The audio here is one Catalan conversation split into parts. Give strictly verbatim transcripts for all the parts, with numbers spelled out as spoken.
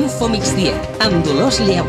Info Migdia, amb Dolors Lleu.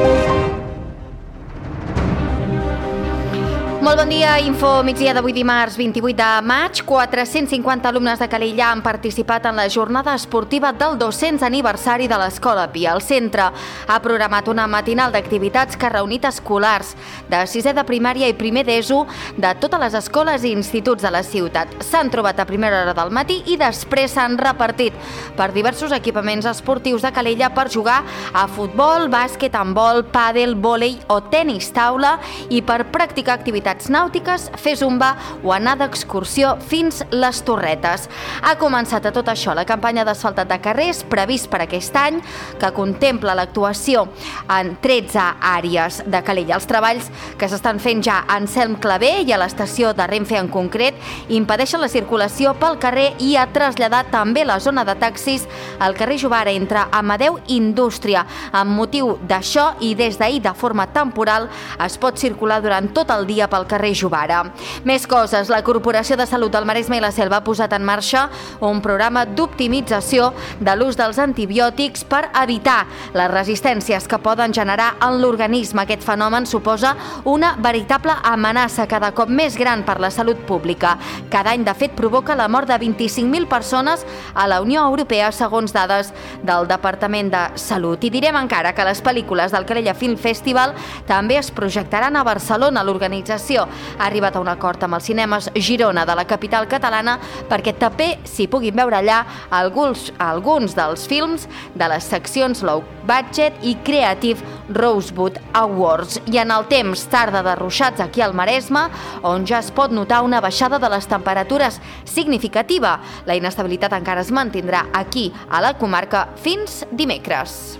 Molt bon dia, Info Migdia d'avui dimarts vint-i-vuit de maig. quatre-cents cinquanta alumnes de Calella han participat en la jornada esportiva del dos-cents aniversari de l'Escola Pia. El centre ha programat una matinal d'activitats que ha reunit escolars de sisè de primària i primer d'ESO de totes les escoles i instituts de la ciutat. S'han trobat a primera hora del matí i després s'han repartit per diversos equipaments esportius de Calella per jugar a futbol, bàsquet, handbol, pàdel, vòlei o tenis taula i per practicar activitats nàutiques, fer zumba o anar d'excursió fins les Torretes. Ha començat a tot això la campanya d'asfaltat de carrers previst per aquest any, que contempla l'actuació en tretze àrees de Calella. Els treballs que s'estan fent ja a Anselm Clavé i a l'estació de Renfe en concret impedeixen la circulació pel carrer i ha traslladat també la zona de taxis al carrer Jovara entre Amadeu i Indústria. Amb motiu d'això i des d'ahir de forma temporal es pot circular durant tot el dia pel carrer Jovara. Més coses. La Corporació de Salut del Maresme i la Selva ha posat en marxa un programa d'optimització de l'ús dels antibiòtics per evitar les resistències que poden generar en l'organisme. Aquest fenomen suposa una veritable amenaça cada cop més gran per la salut pública. Cada any, de fet, provoca la mort de vint-i-cinc mil persones a la Unió Europea, segons dades del Departament de Salut. I direm encara que les pel·lícules del Calella Film Festival també es projectaran a Barcelona. L'organització ha arribat a un acord amb els cinemes Girona de la capital catalana perquè també s'hi puguin veure allà alguns, alguns dels films de les seccions Low Budget i Creative Rosewood Awards. I en el temps, tarda de ruixats aquí al Maresme, on ja es pot notar una baixada de les temperatures significativa. La inestabilitat encara es mantindrà aquí a la comarca fins dimecres.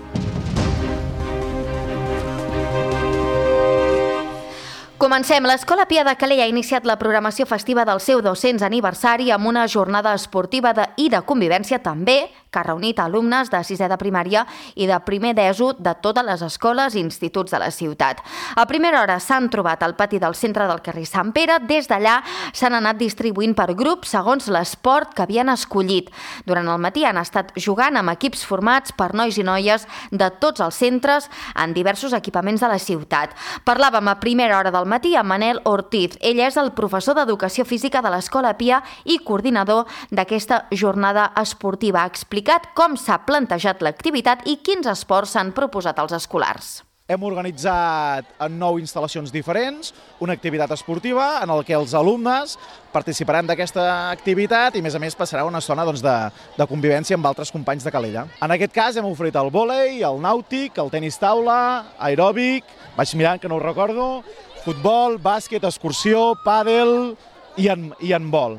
Comencem. L'Escola Pia de Calella ha iniciat la programació festiva del seu dos-cents aniversari amb una jornada esportiva de, i de convivència també, que ha reunit alumnes de sisè de primària i de primer d'ESO de totes les escoles i instituts de la ciutat. A primera hora s'han trobat al pati del centre del carrer Sant Pere. Des d'allà s'han anat distribuint per grups segons l'esport que havien escollit. Durant el matí han estat jugant amb equips formats per nois i noies de tots els centres en diversos equipaments de la ciutat. Parlàvem a primera hora del matí amb Manel Ortiz. Ell és el professor d'Educació Física de l'Escola Pia i coordinador d'aquesta jornada esportiva. Ha explicat com s'ha plantejat l'activitat i quins esports s'han proposat als escolars. Hem organitzat en nou instal·lacions diferents una activitat esportiva en la que els alumnes participaran d'aquesta activitat i, a més a més, passarà una estona doncs, de, de convivència amb altres companys de Calella. En aquest cas hem oferit el vòlei, el nàutic, el tenis taula, aeròbic, vaig mirant que no ho recordo, futbol, bàsquet, excursió, pàdel i, en, i handbol.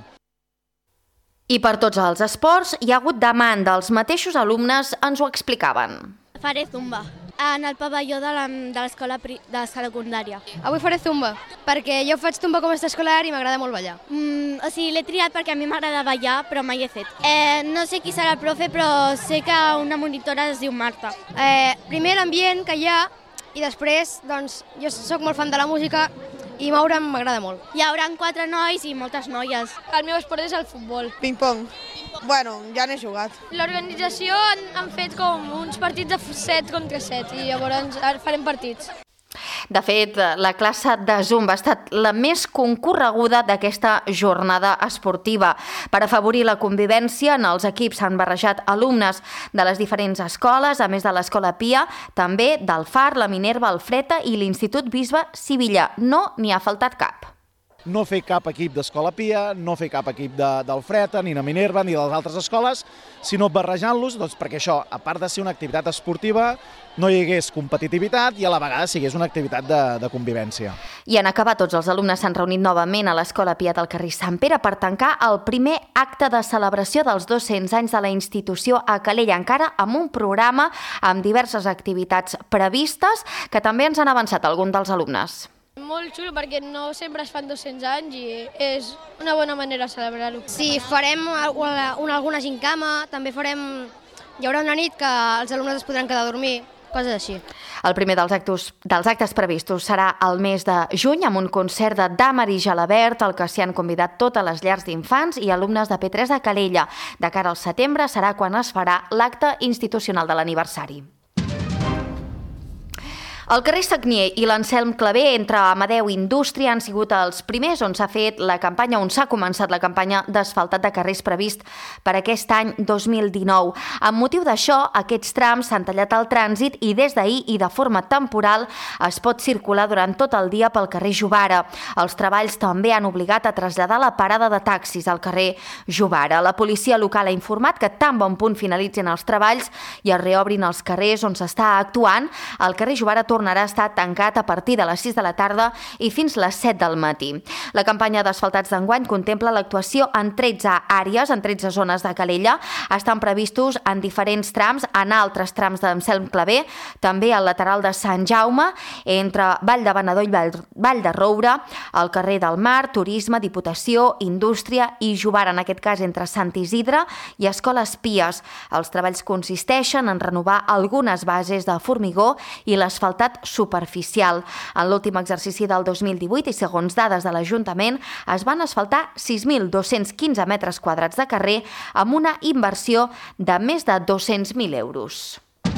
I per tots els esports hi ha hagut demanda. Els mateixos alumnes ens ho explicaven. Faré zumba en el pavelló de l'escola de la secundària. Avui faré zumba, perquè jo faig zumba com a escolar i m'agrada molt ballar. Mm, o sigui, l'he triat perquè a mi m'agrada ballar, però mai he fet. Eh, no sé qui serà el profe, però sé que una monitora es diu Marta. Eh, primer l'ambient que hi ha i després, doncs, jo sóc molt fan de la música i moure'm m'agrada molt. Hi haurà quatre nois i moltes noies. El meu esport és el futbol. Ping-pong. Bueno, ja n'he jugat. L'organització han, han fet com uns partits de set contra set i llavors farem partits. De fet, la classe de Zumba ha estat la més concorreguda d'aquesta jornada esportiva. Per afavorir la convivència, en els equips s'han barrejat alumnes de les diferents escoles, a més de l'Escola Pia, també del Far, la Minerva, el Freta i l'Institut Bisbe Sivilla. No n'hi ha faltat cap. No fer cap equip d'Escola Pia, no fer cap equip de, del Freta, ni de Minerva, ni de les altres escoles, sinó barrejant-los, doncs, perquè això, a part de ser una activitat esportiva, no hi hagués competitivitat i a la vegada sigués una activitat de, de convivència. I en acabar, tots els alumnes s'han reunit novament a l'Escola Pia del carrer Sant Pere per tancar el primer acte de celebració dels dos-cents anys de la institució a Calella, encara amb un programa amb diverses activitats previstes que també ens han avançat alguns dels alumnes. Molt xulo perquè no sempre es fan dos-cents anys i és una bona manera de celebrar-ho. Sí, farem una, una, alguna gincama, també farem... Hi haurà una nit que els alumnes es podran quedar a dormir, coses així. El primer dels actes, dels actes previstos serà el mes de juny amb un concert de Dàmer i Gelabert al que s'hi han convidat totes les llars d'infants i alumnes de P tres de Calella. De cara al setembre serà quan es farà l'acte institucional de l'aniversari. El carrer Sagnier i l'Anselm Clavé entre Amadeu i Indústria han sigut els primers on s'ha fet la campanya, on s'ha començat la campanya d'asfaltat de carrers previst per aquest any dos mil dinou. Amb motiu d'això, aquests trams s'han tallat al trànsit i des d'ahir i de forma temporal es pot circular durant tot el dia pel carrer Jovara. Els treballs també han obligat a traslladar la parada de taxis al carrer Jovara. La policia local ha informat que tan bon punt finalitzin els treballs i es reobrin els carrers on s'està actuant, el carrer Jovara tornarà a estar tancat a partir de les sis de la tarda i fins les set del matí. La campanya d'asfaltats d'enguany contempla l'actuació en tretze àrees, en tretze zones de Calella. Estan previstos en diferents trams, en altres trams d'Anselm Clavé, també al lateral de Sant Jaume, entre Vall de Venedor i Vall de Roure, al carrer del Mar, Turisme, Diputació, Indústria i Jovara, en aquest cas entre Sant Isidre i Escoles Pies. Els treballs consisteixen en renovar algunes bases de formigó i l'asfaltat superficial. En l'últim exercici del dos mil divuit i segons dades de l'Ajuntament es van asfaltar sis mil dos-cents quinze metres quadrats de carrer amb una inversió de més de dos-cents mil euros.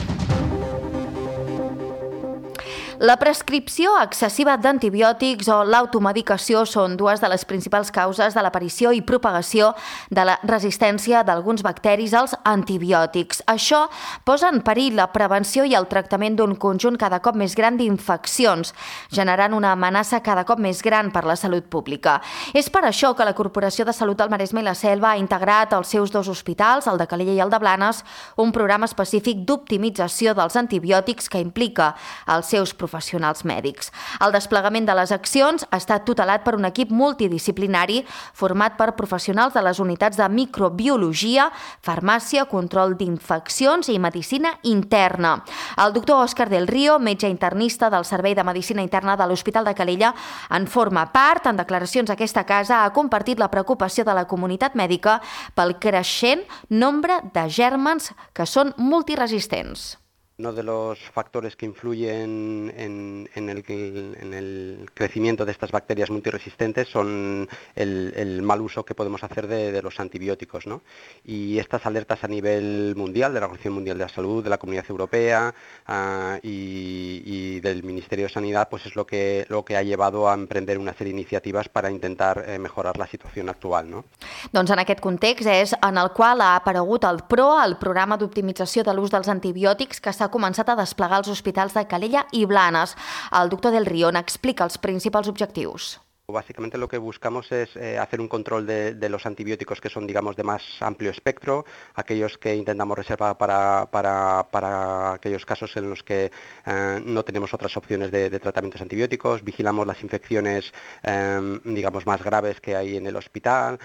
La prescripció excessiva d'antibiòtics o l'automedicació són dues de les principals causes de l'aparició i propagació de la resistència d'alguns bacteris als antibiòtics. Això posa en perill la prevenció i el tractament d'un conjunt cada cop més gran d'infeccions, generant una amenaça cada cop més gran per la salut pública. És per això que la Corporació de Salut del Maresme i la Selva ha integrat als seus dos hospitals, el de Calella i el de Blanes, un programa específic d'optimització dels antibiòtics que implica els seus professionals professionals mèdics. El desplegament de les accions ha estat tutelat per un equip multidisciplinari format per professionals de les unitats de microbiologia, farmàcia, control d'infeccions i medicina interna. El doctor Òscar del Río, metge internista del Servei de Medicina Interna de l'Hospital de Calella, en forma part. En declaracions a aquesta casa ha compartit la preocupació de la comunitat mèdica pel creixent nombre de gèrmens que són multiresistents. Uno de los factores que influyen en, en, el, en el crecimiento de estas bacterias multiresistentes son el, el mal uso que podemos hacer de, de los antibióticos, ¿no? Y estas alertas a nivel mundial, de la Organización Mundial de la Salud, de la Comunidad Europea uh, y, y del Ministerio de Sanidad, pues es lo que, lo que ha llevado a emprender una serie de iniciativas para intentar eh, mejorar la situación actual, ¿no? Doncs en aquest context és en el qual ha aparegut el P R O, el Programa d'Optimització de l'Ús dels Antibiòtics, que s'ha començat a desplegar als hospitals de Calella i Blanes. El doctor del Río n'explica els principals objectius. Básicamente lo que buscamos es eh, hacer un control de, de los antibióticos que son, digamos, de más amplio espectro, aquellos que intentamos reservar para, para, para aquellos casos en los que eh, no tenemos otras opciones de, de tratamientos antibióticos, vigilamos las infecciones, eh, digamos, más graves que hay en el hospital,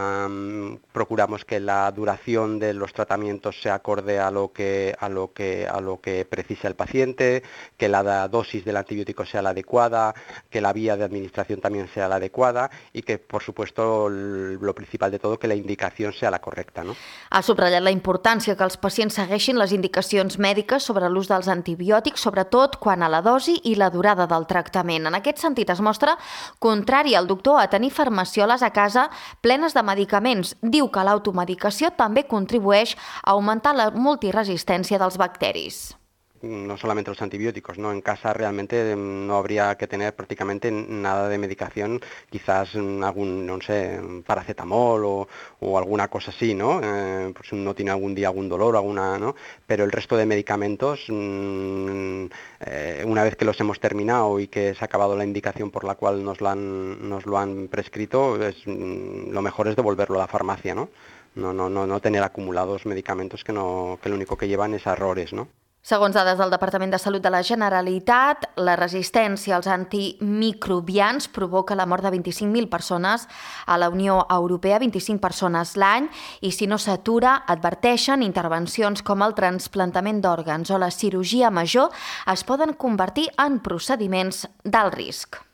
eh, procuramos que la duración de los tratamientos se acorde a lo que, a lo que, a lo que precisa el paciente, que la dosis del antibiótico sea la adecuada, que la vía de administración también sea la adecuada y que, por supuesto, lo principal de todo, que la indicación sea la correcta, ¿no? Ha subratllat la importància que els pacients segueixin les indicacions mèdiques sobre l'ús dels antibiòtics, sobretot quan a la dosi i la durada del tractament. En aquest sentit, es mostra contrari al doctor a tenir farmacioles a casa plenes de medicaments. Diu que l'automedicació també contribueix a augmentar la multiresistència dels bacteris. No solamente los antibióticos, ¿no? En casa realmente no habría que tener prácticamente nada de medicación, quizás algún, no sé, paracetamol o, o alguna cosa así, ¿no? Eh, pues si uno tiene algún día algún dolor, alguna, ¿no? Pero el resto de medicamentos, mmm, eh, una vez que los hemos terminado y que se ha acabado la indicación por la cual nos lo han, nos lo han prescrito, es, mmm, lo mejor es devolverlo a la farmacia, ¿no? No, no, no, no tener acumulados medicamentos que, no, que lo único que llevan es a errores, ¿no? Segons dades del Departament de Salut de la Generalitat, la resistència als antimicrobians provoca la mort de vint-i-cinc mil persones a la Unió Europea, vint-i-cinc persones l'any, i si no s'atura, adverteixen, intervencions com el trasplantament d'òrgans o la cirurgia major es poden convertir en procediments d'alt risc.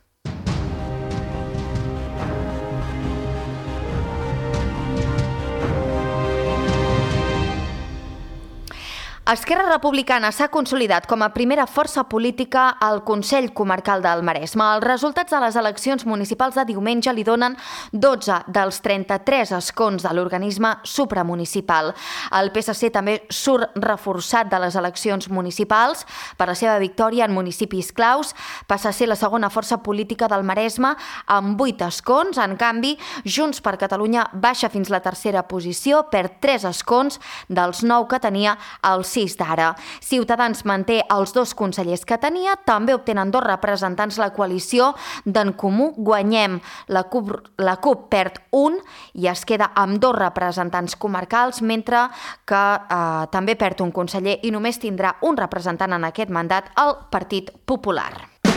Esquerra Republicana s'ha consolidat com a primera força política al Consell Comarcal del Maresme. Els resultats de les eleccions municipals de diumenge li donen dotze dels trenta-tres escons de l'organisme supramunicipal. El P S C també surt reforçat de les eleccions municipals per la seva victòria en municipis claus. Passa a ser la segona força política del Maresme amb vuit escons. En canvi, Junts per Catalunya baixa fins la tercera posició, perd tres escons dels nou que tenia el sis d'ara. Ciutadans manté els dos consellers que tenia, també obtenen dos representants la coalició d'En Comú Guanyem. La CUP, la CUP perd un i es queda amb dos representants comarcals, mentre que eh, també perd un conseller i només tindrà un representant en aquest mandat, el Partit Popular.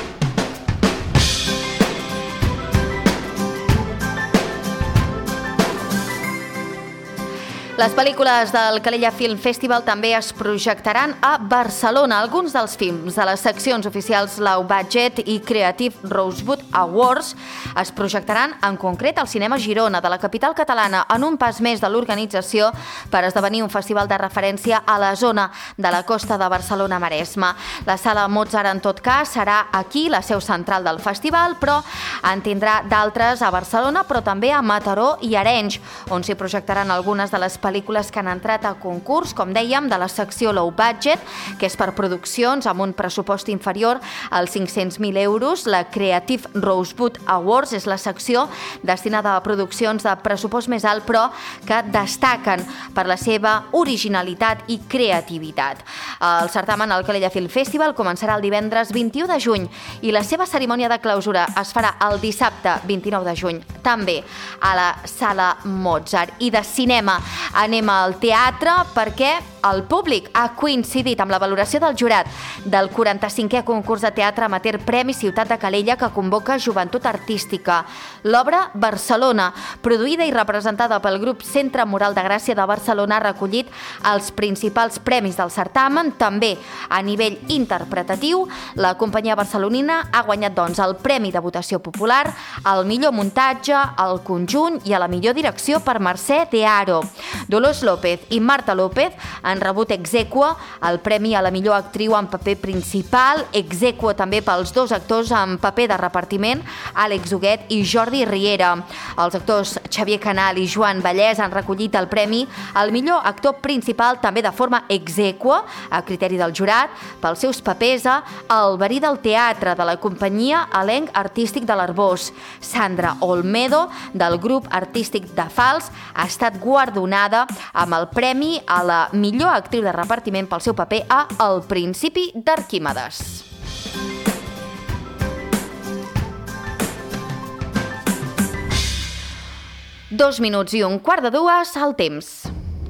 Les pel·lícules del Calella Film Festival també es projectaran a Barcelona. Alguns dels films de les seccions oficials Low Budget i Creative Rosewood Awards es projectaran en concret al Cinema Girona de la capital catalana en un pas més de l'organització per esdevenir un festival de referència a la zona de la costa de Barcelona-Maresme. La sala Mozart, en tot cas, serà aquí, la seu central del festival, però en tindrà d'altres a Barcelona, però també a Mataró i Arenys, on s'hi projectaran algunes de les pel·lícules que han entrat a concurs, com dèiem, de la secció Low Budget, que és per produccions amb un pressupost inferior als cinc-cents mil euros. La Creative Rosewood Awards és la secció destinada a produccions de pressupost més alt, però que destaquen per la seva originalitat i creativitat. El certamen al Calella Film Festival començarà el divendres vint-i-u de juny i la seva cerimònia de clausura es farà el dissabte vint-i-nou de juny, també a la sala Mozart. I de cinema anem al teatre perquè el públic ha coincidit amb la valoració del jurat del quaranta-cinquè concurs de teatre amateur Premi Ciutat de Calella que convoca Joventut Artística. L'obra Barcelona, produïda i representada pel grup Centre Moral de Gràcia de Barcelona, ha recollit els principals premis del certamen. També a nivell interpretatiu, la companyia barcelonina ha guanyat doncs el Premi de Votació Popular, el millor muntatge, el conjunt i a la millor direcció per Mercè de Haro. Dolors López i Marta López han rebut ex aequo el premi a la millor actriu en paper principal, ex aequo també pels dos actors en paper de repartiment, Àlex Huguet i Jordi Riera. Els actors Xavier Canal i Joan Vallès han recollit el premi al millor actor principal també de forma ex aequo, a criteri del jurat, pels seus papers a El verí del teatre, de la companyia Elenc Artístic de l'Arbós. Sandra Olmedo, del grup artístic de Fals, ha estat guardonada amb el premi a la millor actriu de repartiment pel seu paper a El principi d'Arquímedes. Dos minuts i un quart de dues al temps.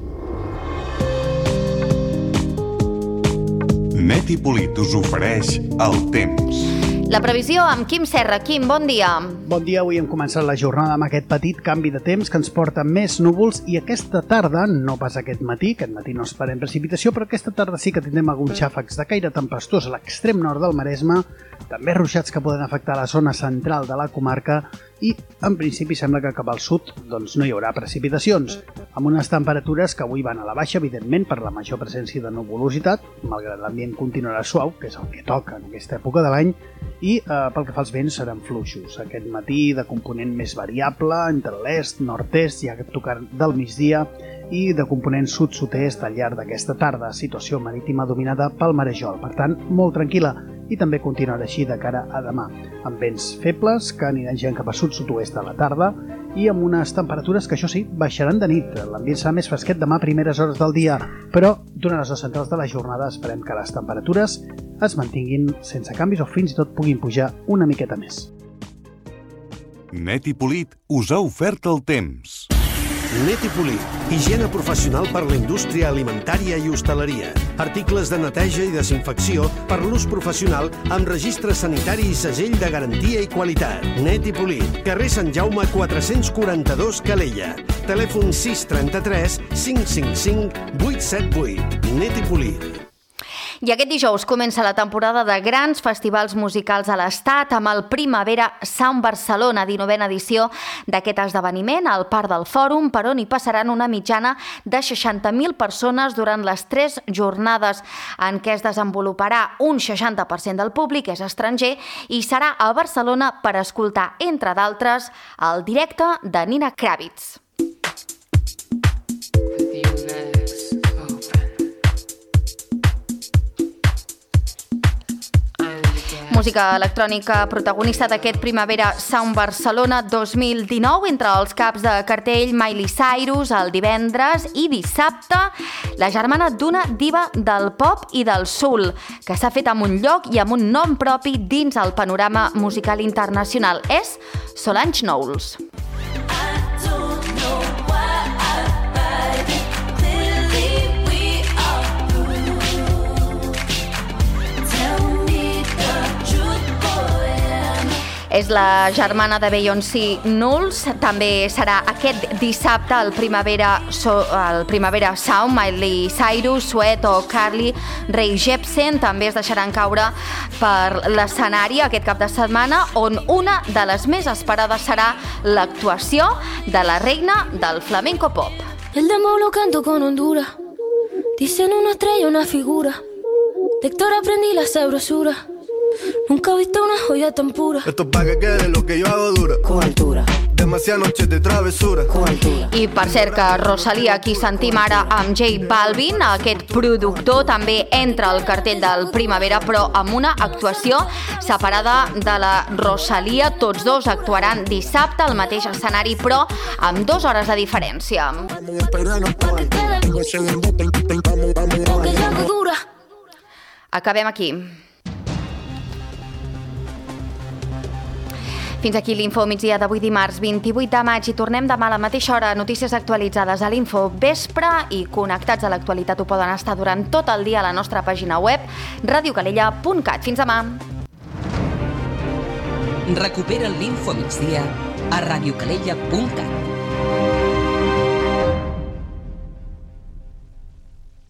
Net i Polit us ofereix el temps. La previsió amb Quim Serra. Quim, bon dia. Bon dia, avui hem començat la jornada amb aquest petit canvi de temps que ens porta més núvols i aquesta tarda, no pas aquest matí, aquest matí no esperem precipitació, però aquesta tarda sí que tindrem alguns xàfecs de caire tempestós a l'extrem nord del Maresme, també ruixats que poden afectar la zona central de la comarca i, en principi, sembla que cap al sud doncs, no hi haurà precipitacions, amb unes temperatures que avui van a la baixa, evidentment, per la major presència de nuvolositat, malgrat l'ambient continuarà suau, que és el que toca en aquesta època de l'any, i eh, pel que fa als vents seran fluixos. Aquest matí de component més variable entre l'est, nord-est, ja que tocar del migdia, i de component sud-sud-est al llarg d'aquesta tarda, situació marítima dominada pel marejol, per tant, molt tranquil·la, i també continuarà així de cara a demà, amb vents febles que aniran gent cap a sud-sud-oest a la tarda i amb unes temperatures que, això sí, baixaran de nit. L'ambient serà més fresquet demà a primeres hores del dia, però durant les hores centrals de la jornada esperem que les temperatures es mantinguin sense canvis o fins i tot puguin pujar una miqueta més. Net i Polit us ha ofert el temps. Net i Polit, higiene professional per la indústria alimentària i hostaleria. Articles de neteja i desinfecció per l'ús professional amb registre sanitari i segell de garantia i qualitat. Net i Polit, carrer Sant Jaume quatre-cents quaranta-dos, Calella. Telèfon sis trenta-tres cinc cinc cinc vuit set vuit. Net i Polit. I aquest dijous comença la temporada de grans festivals musicals a l'Estat amb el Primavera Sound Barcelona, dinovena edició d'aquest esdeveniment al Parc del Fòrum, per on hi passaran una mitjana de seixanta mil persones durant les tres jornades en què es desenvoluparà. Un seixanta per cent del públic és estranger i serà a Barcelona per escoltar, entre d'altres, el directe de Nina Kravitz. Música electrònica protagonista d'aquest Primavera Sound Barcelona dos mil dinou, entre els caps de cartell Miley Cyrus el divendres i dissabte, la germana d'una diva del pop i del soul, que s'ha fet amb un lloc i amb un nom propi dins el panorama musical internacional. És Solange Knowles. És la germana de Beyoncé Knowles. També serà aquest dissabte el Primavera, so, el Primavera Sound. Miley Cyrus, Sweat o Carly Rae Jepsen també es deixaran caure per l'escenari aquest cap de setmana, on una de les més esperades serà l'actuació de la reina del flamenco pop. El demo lo canto con Honduras. Dicen una estrella, una figura. De Héctor aprendí la sabrosura. Nunca he visto una joya tan pura. Esto es pa' que quede lo que yo hago dura. Con altura. Demasiadas noches de travesura. Con altura. I per cert que Rosalía, aquí sentim ara amb J Balvin, aquest productor, també entra al cartell del Primavera, però amb una actuació separada de la Rosalía. Tots dos actuaran dissabte al mateix escenari, però amb dues hores de diferència. Acabem aquí. Fins aquí l'Info migdia d'avui dimarts vint-i-vuit de maig i tornem demà a la mateixa hora. Notícies actualitzades a l'Info vespre i connectats a l'actualitat ho poden estar durant tot el dia a la nostra pàgina web radio calella punt cat. Fins demà. Recupera l'Info migdia a radio calella punt cat.